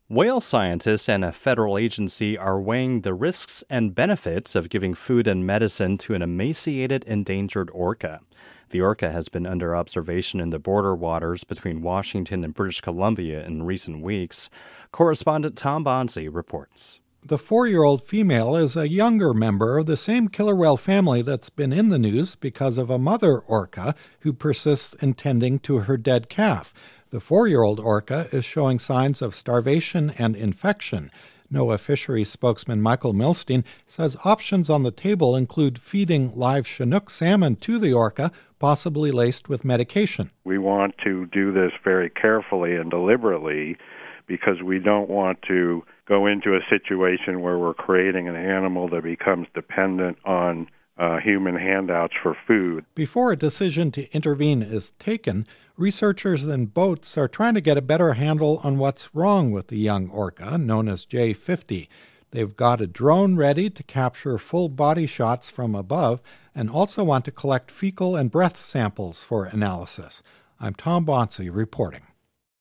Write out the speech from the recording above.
Whale scientists and a federal agency are weighing the risks and benefits of giving food and medicine to an emaciated, endangered orca. The orca has been under observation in the border waters between Washington and British Columbia in recent weeks. Correspondent Tom Bonzi reports. The 4-year-old female is a younger member of the same killer whale family that's been in the news because of a mother orca who persists in tending to her dead calf. The 4-year-old orca is showing signs of starvation and infection. NOAA fisheries spokesman Michael Milstein says options on the table include feeding live Chinook salmon to the orca, possibly laced with medication. We want to do this very carefully and deliberately because we don't want to go into a situation where we're creating an animal that becomes dependent on human handouts for food. Before a decision to intervene is taken, researchers in boats are trying to get a better handle on what's wrong with the young orca, known as J50. They've got a drone ready to capture full body shots from above and also want to collect fecal and breath samples for analysis. I'm Tom Bonzi reporting.